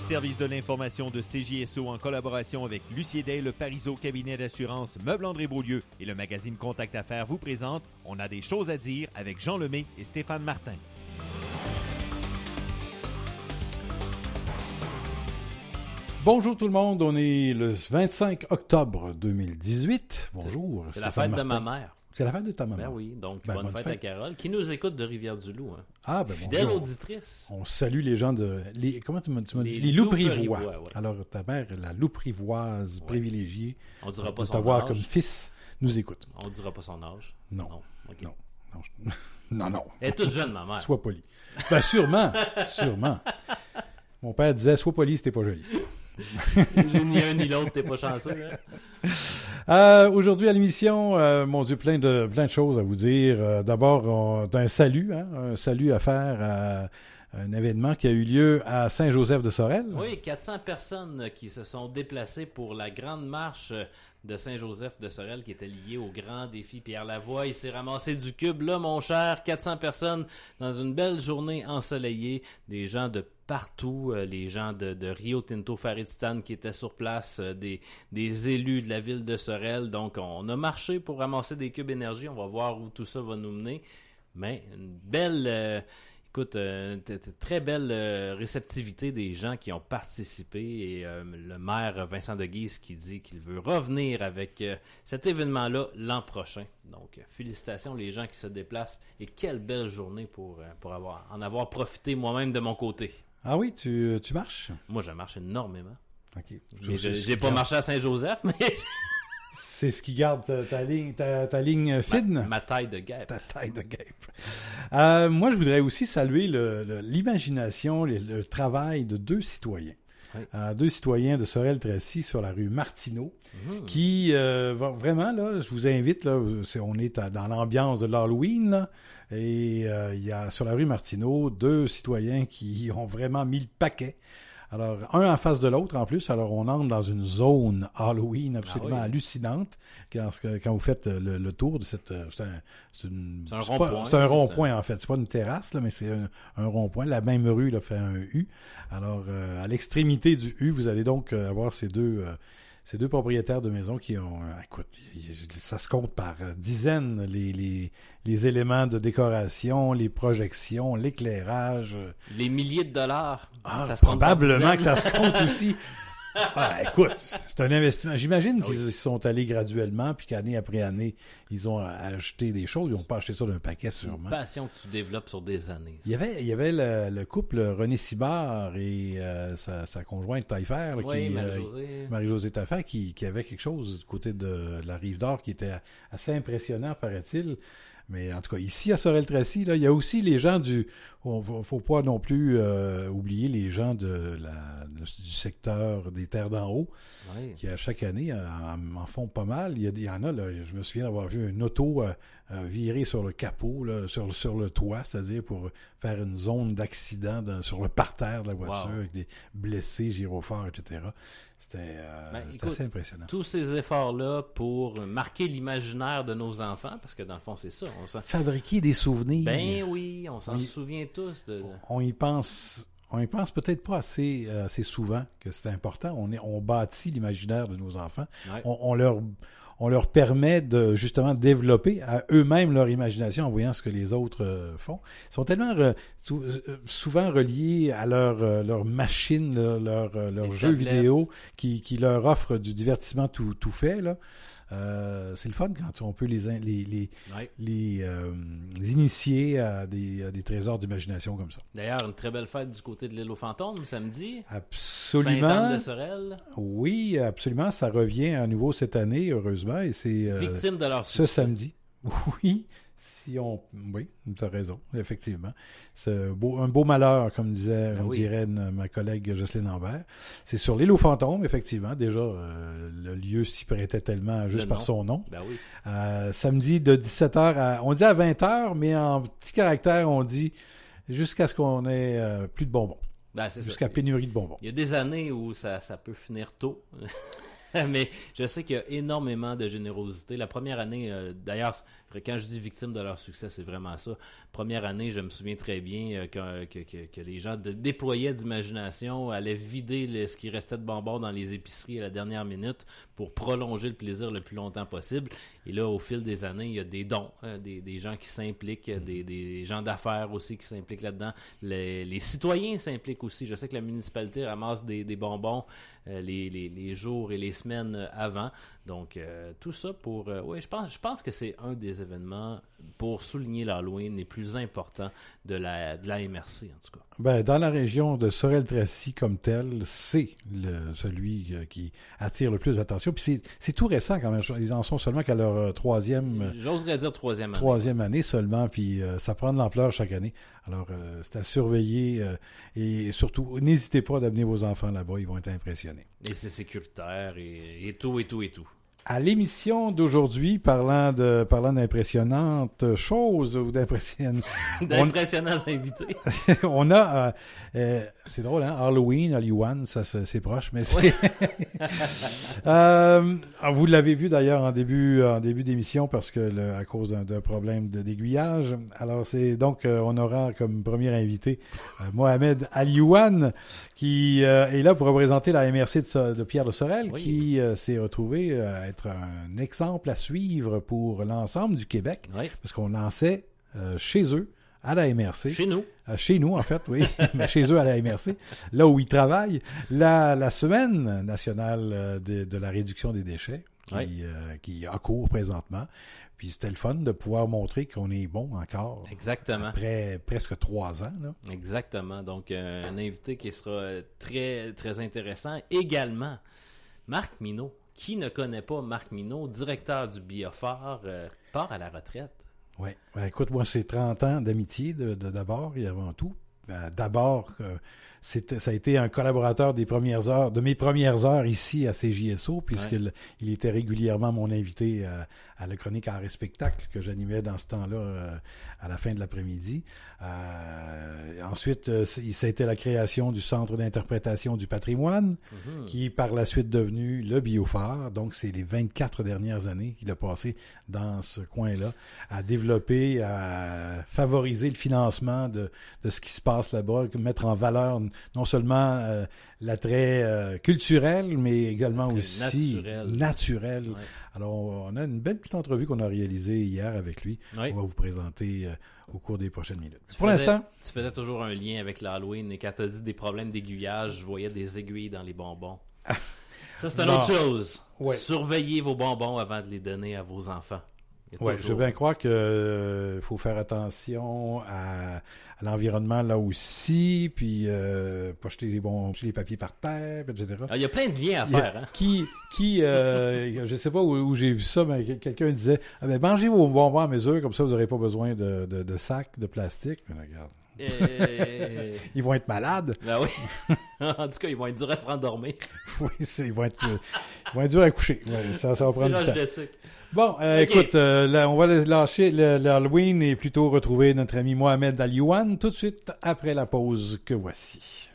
service de l'information de CJSO en collaboration avec Lucier Day, le Parizeau cabinet d'assurance Meuble André Beaulieu et le magazine Contact Affaires vous présente On a des choses à dire avec Jean Lemay et Stéphane Martin. Bonjour tout le monde, on est le 25 octobre 2018. Bonjour. C'est la fête Martin. de ma mère. C'est la fête de ta maman. Ben oui, donc bonne fête à Carole, qui nous écoute de Rivière-du-Loup. Hein. Ah, ben Fidèle bonjour. auditrice. On salue les gens de... comment tu m'as dit? Les Louprivois. Louprivois. Ouais. Alors, ta mère, la Louprivoise privilégiée, On dira pas de son t'avoir âge. comme fils, nous écoute. On dira pas son âge. Non. Okay. Non. Elle est toute jeune, ma mère. Sois poli. Ben, sûrement. Mon père disait, sois poli, c'était pas joli. Ni un ni l'autre, t'es pas chanceux. Hein? Aujourd'hui à l'émission, mon Dieu, plein de choses à vous dire. D'abord, un salut à faire à un événement qui a eu lieu à Saint-Joseph-de-Sorel. Oui, 400 personnes qui se sont déplacées pour la grande marche de Saint-Joseph-de-Sorel qui était liée au grand défi Pierre Lavoie. Il s'est ramassé du cube, là, mon cher. 400 personnes dans une belle journée ensoleillée. Des gens de partout, les gens de Rio Tinto Farid-Titan qui étaient sur place, des élus de la ville de Sorel. Donc, on a marché pour ramasser des cubes énergie. On va voir où tout ça va nous mener. Mais une belle... Écoute, très belle réceptivité des gens qui ont participé et le maire Vincent de Guise qui dit qu'il veut revenir avec cet événement-là l'an prochain. Donc, félicitations les gens qui se déplacent et quelle belle journée pour en avoir profité moi-même de mon côté. Ah oui, tu marches? Moi, je marche énormément. OK. Je n'ai pas marché à Saint-Joseph, mais... C'est ce qui garde ta ligne fine? Ma taille de guêpe. Ta taille de guêpe. Moi, je voudrais aussi saluer l'imagination, le travail de deux citoyens. Oui. Deux citoyens de Sorel-Tracy sur la rue Martineau, qui vraiment, là, je vous invite, là, on est dans l'ambiance de l'Halloween, là, et il y a sur la rue Martineau deux citoyens qui ont vraiment mis le paquet. Alors, un en face de l'autre, en plus. Alors, on entre dans une zone Halloween absolument hallucinante quand vous faites le tour de cette... C'est un rond-point. C'est un rond-point, en fait. C'est pas une terrasse, là, mais c'est un rond-point. La même rue là, fait un U. Alors, à l'extrémité du U, vous allez donc avoir ces deux propriétaires de maisons qui ont... écoute, ça se compte par dizaines, les éléments de décoration, les projections, l'éclairage. Les milliers de dollars. Ça se probablement que ça se compte aussi. Écoute, c'est un investissement. J'imagine qu'ils sont allés graduellement, puis qu'année après année, ils ont acheté des choses. Ils n'ont pas acheté ça d'un paquet, sûrement. Une passion que tu développes sur des années. Il y avait le couple René Cibard et sa conjointe Taillefer, Marie-Josée Taillefer, qui avait quelque chose du côté de la Rive-d'Or qui était assez impressionnant, paraît-il. Mais en tout cas, ici à Sorel-Tracy, là, il y a aussi les gens faut pas non plus oublier les gens du secteur des terres d'en haut, qui à chaque année en font pas mal. Il y en a, là, je me souviens d'avoir vu une auto virer sur le capot, là, sur le toit, c'est-à-dire pour faire une zone d'accident sur le parterre de la voiture, avec des blessés, gyrophares, etc. C'était assez impressionnant. Tous ces efforts-là pour marquer l'imaginaire de nos enfants, parce que dans le fond, c'est ça. Fabriquer des souvenirs. Ben oui, on s'en souvient tous. On y pense peut-être pas assez souvent que c'est important. On bâtit l'imaginaire de nos enfants. Ouais. On leur permet de justement développer à eux-mêmes leur imagination en voyant ce que les autres font. Ils sont tellement souvent reliés à leur machine, leur jeu vidéo qui leur offre du divertissement tout fait, là. C'est le fun quand on peut les initier à des trésors d'imagination comme ça. D'ailleurs, une très belle fête du côté de l'île aux fantômes samedi. Absolument. Sainte-Anne-de-Sorel. Oui, absolument. Ça revient à nouveau cette année, heureusement. Et c'est victime de leur succès. Ce samedi. Oui. Oui, tu as raison, effectivement. C'est un beau malheur, comme dirait ma collègue Jocelyne Lambert. C'est sur l'île aux fantômes, effectivement. Déjà, le lieu s'y prêtait tellement juste par son nom. Ben oui. Samedi de 17h on dit à 20h, mais en petit caractère, on dit jusqu'à ce qu'on ait plus de bonbons. Ben, c'est jusqu'à ça. Pénurie de bonbons. Il y a des années où ça peut finir tôt. Mais je sais qu'il y a énormément de générosité. La première année, d'ailleurs, Quand je dis victimes de leur succès, c'est vraiment ça. Première année, je me souviens très bien que les gens déployaient d'imagination, allaient vider ce qui restait de bonbons dans les épiceries à la dernière minute pour prolonger le plaisir le plus longtemps possible. Et là, au fil des années, il y a des dons, des gens qui s'impliquent, des gens d'affaires aussi qui s'impliquent là-dedans. Les citoyens s'impliquent aussi. Je sais que la municipalité ramasse des bonbons les jours et les semaines avant. Donc, tout ça pour... oui, je pense que c'est un des événements pour souligner l'Halloween les plus importants de la MRC, en tout cas. Ben, dans la région de Sorel-Tracy comme tel, c'est celui qui attire le plus d'attention. Puis c'est tout récent quand même. Ils en sont seulement qu'à leur J'oserais dire troisième année. Troisième année seulement, puis ça prend de l'ampleur chaque année. Alors, c'est à surveiller et surtout, n'hésitez pas d'amener vos enfants là-bas, ils vont être impressionnés. Et c'est sécuritaire et tout. À l'émission d'aujourd'hui, parlant d'impressionnantes choses ou d'impressionnants invités. On a, c'est drôle, hein, Halloween, ça c'est proche, mais c'est. Vous l'avez vu d'ailleurs en début d'émission parce que à cause d'un problème d'aiguillage. Alors c'est donc on aura comme premier invité Mohamed Alioune qui est là pour représenter la MRC de Pierre de Sorel, qui s'est retrouvé à être un exemple à suivre pour l'ensemble du Québec, parce qu'on lançait chez eux, à la MRC. Chez nous, en fait, oui, mais chez eux à la MRC, là où ils travaillent, la semaine nationale de la réduction des déchets, qui a cours présentement. Puis c'était le fun de pouvoir montrer qu'on est bon encore. Exactement. Après presque 3 ans. Là. Exactement. Donc, un invité qui sera très, très intéressant. Également, Marc Mineault. Qui ne connaît pas Marc Mineault, directeur du Biophare, part à la retraite? Oui. Ben, écoute, moi, c'est 30 ans d'amitié d'abord et avant tout. D'abord, ça a été un collaborateur de mes premières heures ici à CJSO, puisqu'il était régulièrement mon invité à la chronique Art et spectacle que j'animais dans ce temps-là à la fin de l'après-midi. Ensuite, ça a été la création du Centre d'interprétation du patrimoine, qui par la suite devenu le Biophare. Donc, c'est les 24 dernières années qu'il a passé dans ce coin-là, à développer, à favoriser le financement de ce qui se passe là-bas, mettre en valeur non seulement l'attrait culturel, mais également aussi naturel. Ouais. Alors, on a une belle petite entrevue qu'on a réalisée hier avec lui. Oui. On va vous présenter au cours des prochaines minutes. Pour l'instant... Tu faisais toujours un lien avec l'Halloween, et quand tu as dit des problèmes d'aiguillage, je voyais des aiguilles dans les bonbons. Ça, c'est une autre chose. Ouais. Surveillez vos bonbons avant de les donner à vos enfants. Oui, je veux bien croire que faut faire attention à l'environnement là aussi, puis pas jeter les papiers par terre, etc. Il y a plein de liens à faire. Hein? Je sais pas où j'ai vu ça, mais quelqu'un disait mangez vos bonbons à mesure, comme ça vous n'aurez pas besoin de sacs de plastique. Mais regarde. Ils vont être malades. Ben oui. En tout cas, ils vont être durs à se rendormir. Oui, ils vont être durs à coucher. Ouais, ça va prendre du temps. De sucre. Bon, okay. Écoute, là, on va lâcher l'Halloween et plutôt retrouver notre ami Mohamed Alioune tout de suite après la pause que voici.